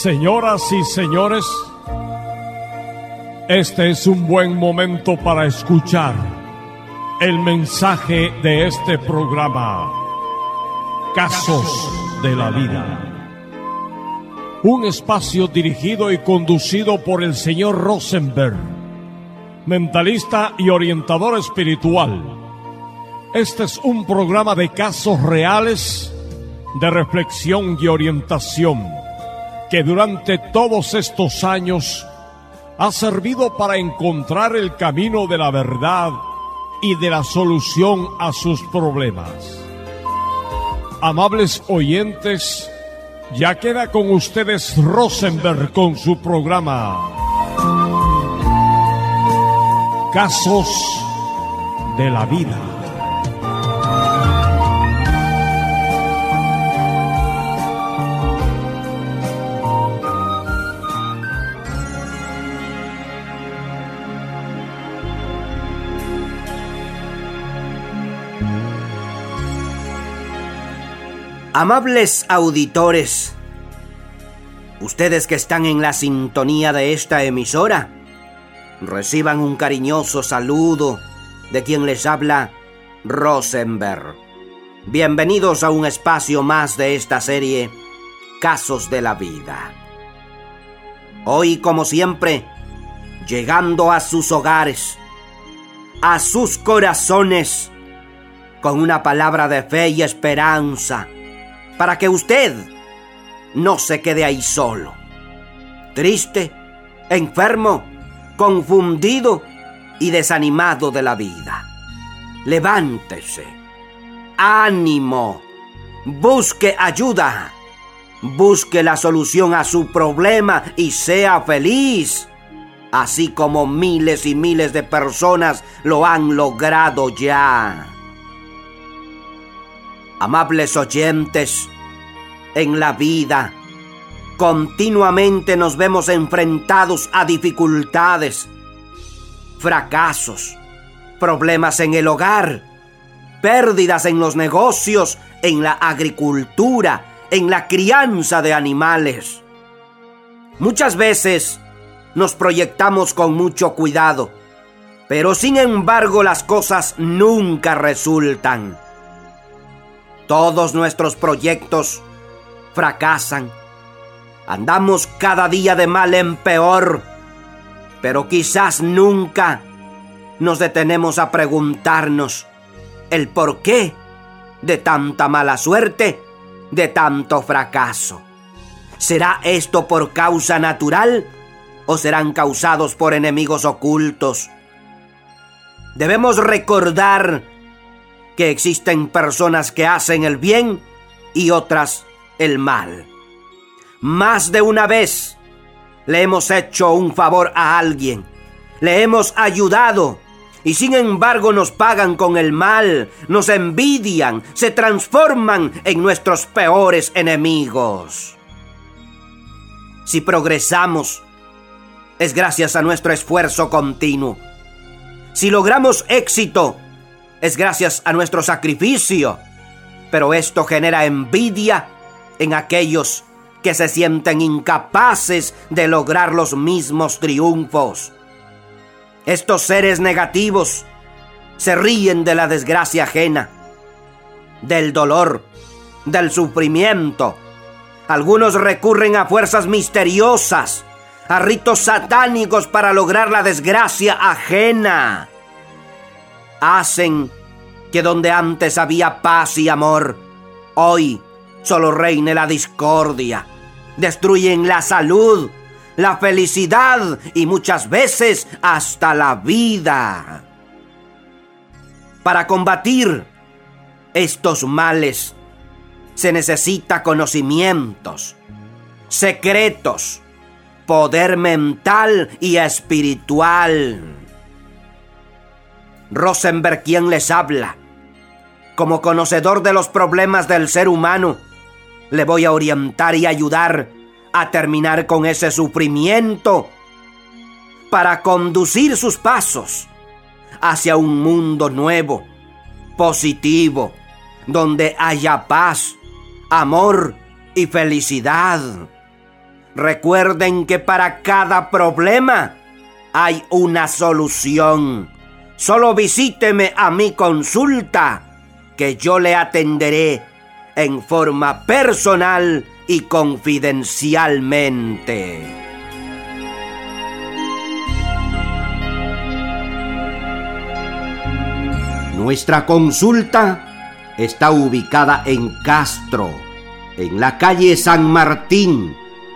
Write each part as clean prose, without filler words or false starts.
Señoras y señores, este es un buen momento para escuchar el mensaje de este programa, Casos de la Vida. Un espacio dirigido y conducido por el señor Rosenberg, mentalista y orientador espiritual. Este es un programa de casos reales, de reflexión y orientación, que durante todos estos años ha servido para encontrar el camino de la verdad y de la solución a sus problemas. Amables oyentes, ya queda con ustedes Rosenberg con su programa Casos de la Vida. Amables auditores, ustedes que están en la sintonía de esta emisora, reciban un cariñoso saludo de quien les habla, Rosenberg. Bienvenidos a un espacio más de esta serie, Casos de la Vida. Hoy, como siempre, llegando a sus hogares, a sus corazones, con una palabra de fe y esperanza, para que usted no se quede ahí solo, triste, enfermo, confundido y desanimado de la vida. Levántese, ánimo, busque ayuda, busque la solución a su problema y sea feliz, así como miles y miles de personas lo han logrado ya. Amables oyentes, en la vida continuamente nos vemos enfrentados a dificultades, fracasos, problemas en el hogar, pérdidas en los negocios, en la agricultura, en la crianza de animales. Muchas veces nos proyectamos con mucho cuidado, pero sin embargo las cosas nunca resultan. Todos nuestros proyectos fracasan. Andamos cada día de mal en peor, pero quizás nunca nos detenemos a preguntarnos el porqué de tanta mala suerte, de tanto fracaso. ¿Será esto por causa natural o serán causados por enemigos ocultos? Debemos recordar que existen personas que hacen el bien y otras el mal. Más de una vez le hemos hecho un favor a alguien, le hemos ayudado y sin embargo nos pagan con el mal, nos envidian, se transforman en nuestros peores enemigos. Si progresamos, es gracias a nuestro esfuerzo continuo. Si logramos éxito, es gracias a nuestro sacrificio, pero esto genera envidia en aquellos que se sienten incapaces de lograr los mismos triunfos. Estos seres negativos se ríen de la desgracia ajena, del dolor, del sufrimiento. Algunos recurren a fuerzas misteriosas, a ritos satánicos para lograr la desgracia ajena. Hacen que donde antes había paz y amor, hoy solo reine la discordia. Destruyen la salud, la felicidad y muchas veces hasta la vida. Para combatir estos males se necesita conocimientos, secretos, poder mental y espiritual. Rosenberg, quien les habla, como conocedor de los problemas del ser humano, le voy a orientar y ayudar a terminar con ese sufrimiento para conducir sus pasos hacia un mundo nuevo, positivo, donde haya paz, amor y felicidad. Recuerden que para cada problema hay una solución. Solo visíteme a mi consulta, que yo le atenderé en forma personal y confidencialmente. Nuestra consulta está ubicada en Castro, en la calle San Martín,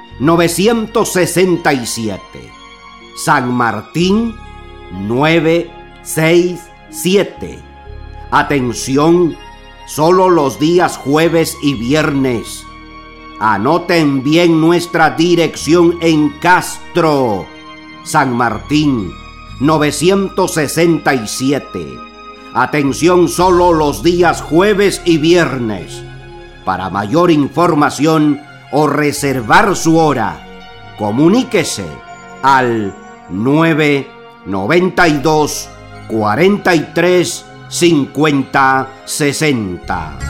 967. San Martín 967. Atención, solo los días jueves y viernes. Anoten bien nuestra dirección en Castro, San Martín 967. Atención, solo los días jueves y viernes. Para mayor información o reservar su hora, comuníquese al 992 43 50 60.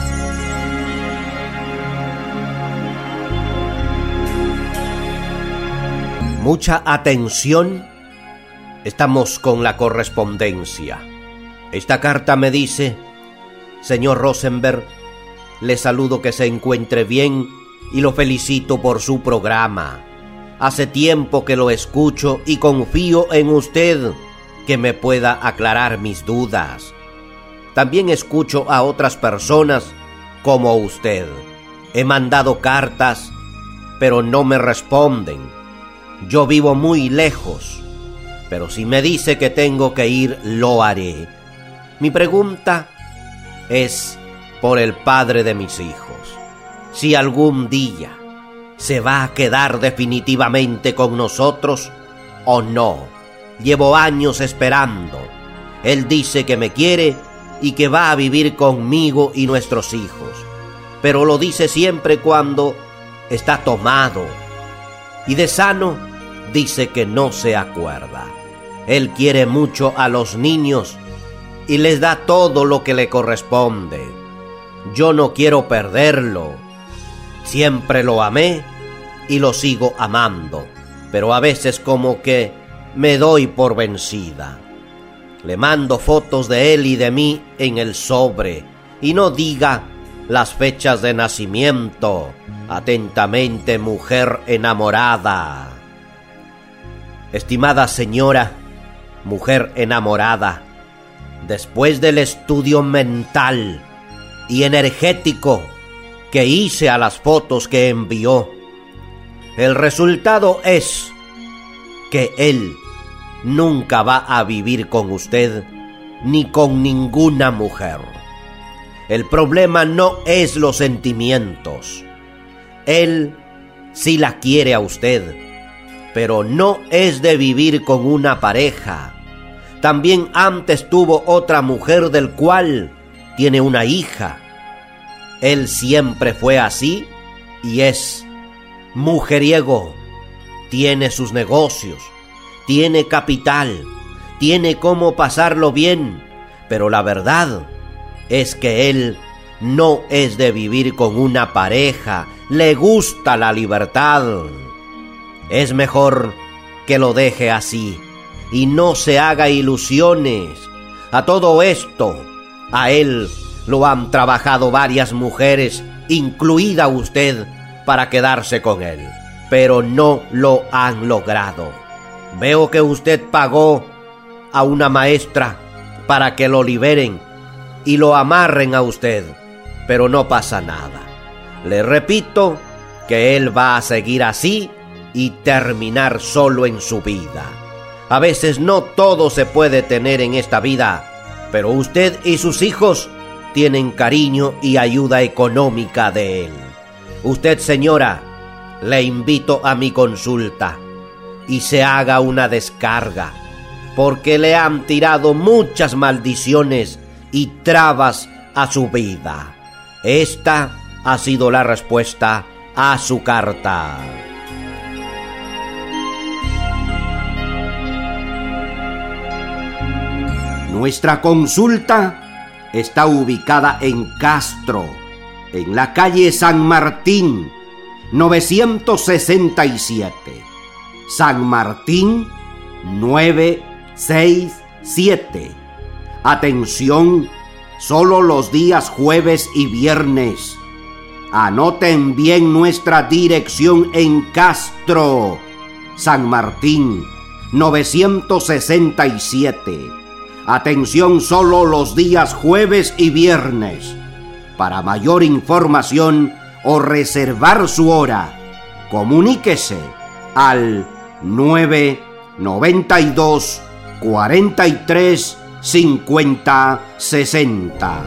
Mucha atención. Estamos con la correspondencia. Esta carta me dice: señor Rosenberg, le saludo, que se encuentre bien y lo felicito por su programa. Hace tiempo que lo escucho y confío en usted que me pueda aclarar mis dudas. También escucho a otras personas como usted. He mandado cartas, pero no me responden. Yo vivo muy lejos, pero si me dice que tengo que ir, lo haré. Mi pregunta es por el padre de mis hijos. Si algún día se va a quedar definitivamente con nosotros o no. Llevo años esperando. Él dice que me quiere y que va a vivir conmigo y nuestros hijos, pero lo dice siempre cuando está tomado, y de sano dice que no se acuerda. Él quiere mucho a los niños y les da todo lo que le corresponde. Yo no quiero perderlo. Siempre lo amé y lo sigo amando, pero a veces como que me doy por vencida. Le mando fotos de él y de mí en el sobre, y no diga las fechas de nacimiento. Atentamente, mujer enamorada. Estimada señora, mujer enamorada, después del estudio mental y energético que hice a las fotos que envió, el resultado es que él nunca va a vivir con usted ni con ninguna mujer. El problema no es los sentimientos. Él sí la quiere a usted, pero no es de vivir con una pareja. También antes tuvo otra mujer del cual tiene una hija. Él siempre fue así y es mujeriego. Tiene sus negocios, tiene capital, tiene cómo pasarlo bien, pero la verdad es que él no es de vivir con una pareja. Le gusta la libertad. Es mejor que lo deje así y no se haga ilusiones. A todo esto, a él lo han trabajado varias mujeres, incluida usted, para quedarse con él, pero no lo han logrado. Veo que usted pagó a una maestra para que lo liberen y lo amarren a usted, pero no pasa nada. Le repito que él va a seguir así y terminar solo en su vida. A veces no todo se puede tener en esta vida, pero usted y sus hijos tienen cariño y ayuda económica de él. Usted, señora, le invito a mi consulta y se haga una descarga, porque le han tirado muchas maldiciones y trabas a su vida. Esta ha sido la respuesta a su carta. Nuestra consulta está ubicada en Castro, en la calle San Martín, 967. San Martín 967. Atención, solo los días jueves y viernes. Anoten bien nuestra dirección en Castro, San Martín 967. Atención, solo los días jueves y viernes. Para mayor información o reservar su hora, comuníquese al 992 43 50 60.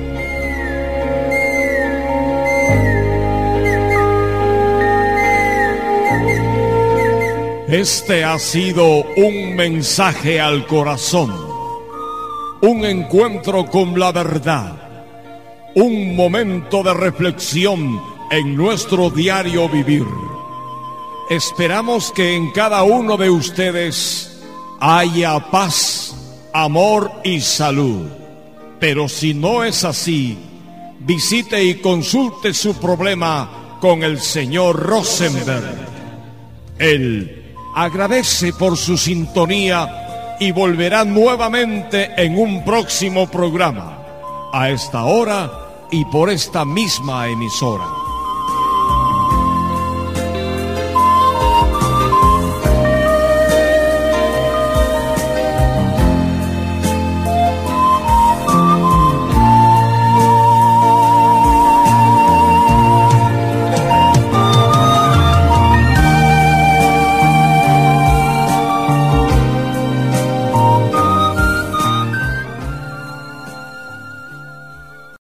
Este ha sido un mensaje al corazón, un encuentro con la verdad, un momento de reflexión en nuestro diario vivir. Esperamos que en cada uno de ustedes haya paz, amor y salud. Pero si no es así, visite y consulte su problema con el señor Rosenberg. Él agradece por su sintonía y volverá nuevamente en un próximo programa, a esta hora y por esta misma emisora.